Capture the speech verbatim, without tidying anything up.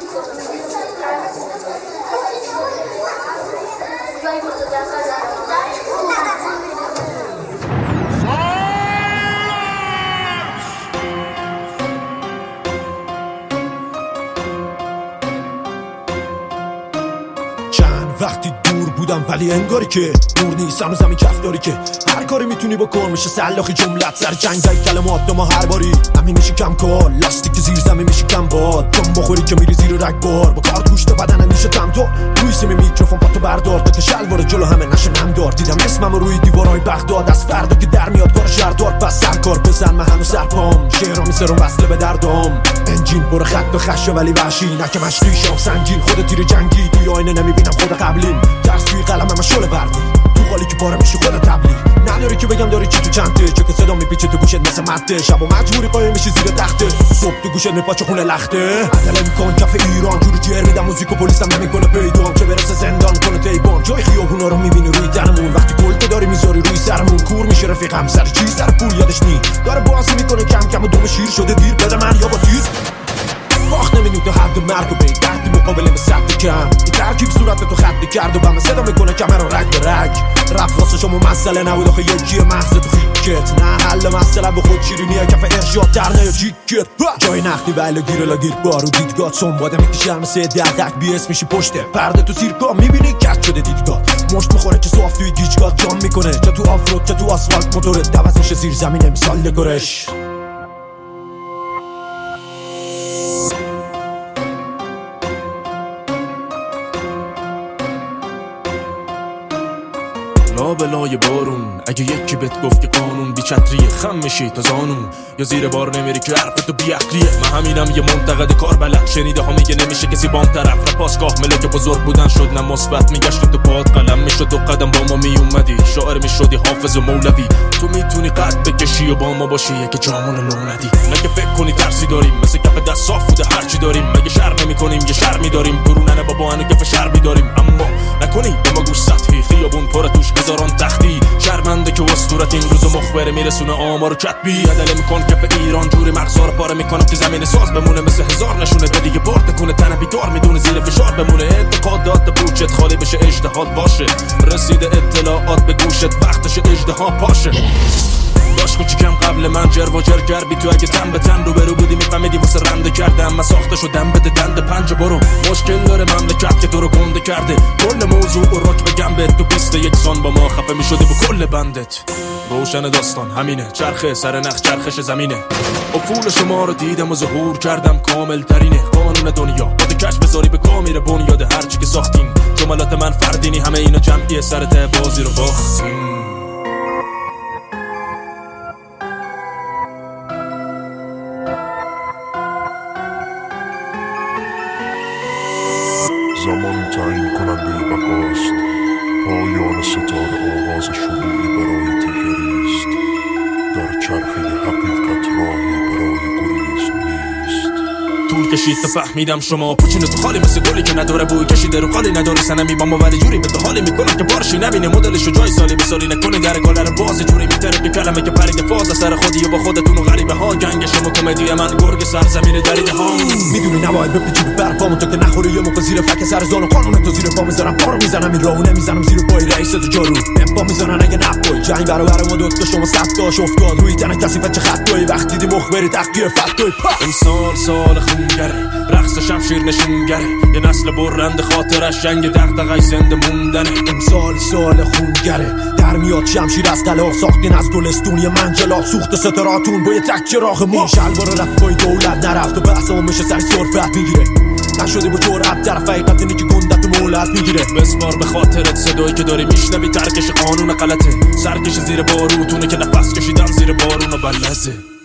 وقتی دور بودم ولی انگاری که نور نیستم زمین کف داری که هر کاری میتونی بکن میشه سلاخی جملت سر جنگ زای کلمات ما هر باری همین میشه کم کار لاستیک زیر زمین میشه کم باد جون بخوری که میری زیر رگ بار با کارت گوشت بدن میشه تم تو روی سیم میکروفون پاتو بردار تا که شلوار جلو همه نشه نم دار دیدم اسمم روی دیوارای بغداد از فردا که در میاد کار شهردار پس سرکار بزن من هنوز سرپام شعرام میسرم وصله به دردام انجین برو خط به خشه ولی وحشی نکه مشتی شام سنگین خود تیر جنگی توی آینه نمیبینم خود قبلیم درس توی قلمم شل بردی تو حالی که پاره میشی خود تبلیغ نداری که بگم داری چی تو چنته چه که صدا میپیچه تو گوشت مثل مته شب و مجبوری قایم میشی زیر تخته صبح تو گوشت میپاچه خونه لخته عدله میکن کف ایران جوری جر میدم موزیک و پلیسم نمیکنه پیدام که برسه زندان کنه تیبان جای خیابونا رو میبینی روی درمون وقتی گلتو داری میذاری روی سرمون کور میشه رفیقم سر چی سر پول یادش نی داره بازی میکنه کم کم و دوم شیر شده دیر بده من یا با تیر باخت نمیدونی تو حد مرگ و بی دردی مقابله به صد کم این ترکیب صورت تو خط کرد و بهم صدا میکنه کمر رو رگ به رگ رفت واسه شما مسئله نبود آخه یکیه مغز تو خیکت نه حل مسئله به خود شیرینیه کف ارشاد درنه یا جیکت جای نختی ولی گیره لاگیر بارو دیدگاه سنباده میکشم مثل دردک بی اسم میشی پشته پرده تو سیرکا میبینی کت شده دیدگاه مشت میخوره که صاف توی گیجگاه جام میکنه چه تو آفرود چه تو آسفالت موتور دوز میشه زیر زمین امسال دکورش لابلای بارون اگه یکی بهت گفت که قانون بی چتریه خم میشی تا زانون یا زیر بار نمیری که حرف تو بی عقلیه من همینم یه منتقد کار بلد شنیده ها میگه نمیشه کسی بام طرف را پاسگاه ملک بزرگ بودن شد نه مثبت میگشت تو پاد قلم میشد دو قدم با ما میومدی شاعر میشدی حافظ و مولوی تو میتونی قد بکشی و با ما باشی که جامون لو ندی مگه فکر کنی ترسی داریم مثل کف دست صاف بوده هرچی داریم مگه شرم نمیکنیم یه شرمی داریم قرونن بابا انو کف شرمی داریم اما نکنی به ما گوش سطحی خیابون پر توش هزاران تختی شرمنده که اسطورت این روز مخبره میرسونه آمار و کتبی عدله میکن کف ایران جوری مغزا رو پاره میکنم که زمین ساز بمونه مثل هزار نشونه ده دیگه برد کنه تن بیدار میدونه زیر فشار بمونه اعتقادات بوچت خالی بشه اجتهاد باشه رسیده اطلاعات به گوشت وقتش اجتهاد پاشه داشت کوچیکم قبل من جر و جر کردی تو اگه تن به تن رو برو بودی میفهمیدی واسه رنده کردم من ساخته شدم بده دند پنج برو مشکل داره مملکت که تو رو گنده کرده کل موضوع و رک بگم به تو بیست یک سان با ما خفه میشدی با کل بندت روشن داستان همینه چرخه سر نخ چرخش زمینه افول شما رو دیدم و ظهور کردم کامل ترینه قانون دنیا باید کش بذاری به کامیر بنیاد هرچی که ساختین جملات من فردینی همه اینا جمعیه سرته بازی رو باختین زمان تعیین کننده بقاست پایان ستاره آغاز شروعی برای تیگریست در چرخه حقیقت راهی برای گریز نیست طول کشید تا فهمیدم شما پوچینو تو خالی مثل گلی که نداره بوی کشیده رو خالی نداره سنمی با ما ولی جوری به تو حالی میکنم که بارشی نبینه مدلشو جای سالی به سالی نکنه در گاله رو باز جوری میتره که کلمه که پرید فاز سر خودی و با خودتون و غریبه ها گنگ شما کمدی من گرگ سرزمین دریده ها میدونی نباید بپیچی به برپامون تا که نخوری یه موقع زیر فک سر زانو قانون تو زیر پا میذارم پارو میزنم این راهو نمیزنم زیر پای رئیس تو جارو پا میزنن اگه نپای جنگ برابر ما دوتا شما صد تاش افتاد روی تن کسی فچ خطای وقتی دیدی مخبری تحقیر فتای امسال سال خونگره رقص شمشیر نشونگره یه نسل برند خاطرش جنگ دغدغه‌اش زنده موندنه امسال سال خونگره در میاد شمشیر از طلا ساختین از گلستونی منجلا سوخت ستاراتون با یه تکه راه ما شلوار رفت پای دولت نرفت و بحث میشه سر سرفت میگیره نشده با جرأت طرف حقیقت اینه که گندت مولت میگیره بسپار به خاطرت صدایی که داری میشنوی ترکش قانون غلطه سرکش زیر بارو تونه که نفس کشیدن زیر بارون و بلزه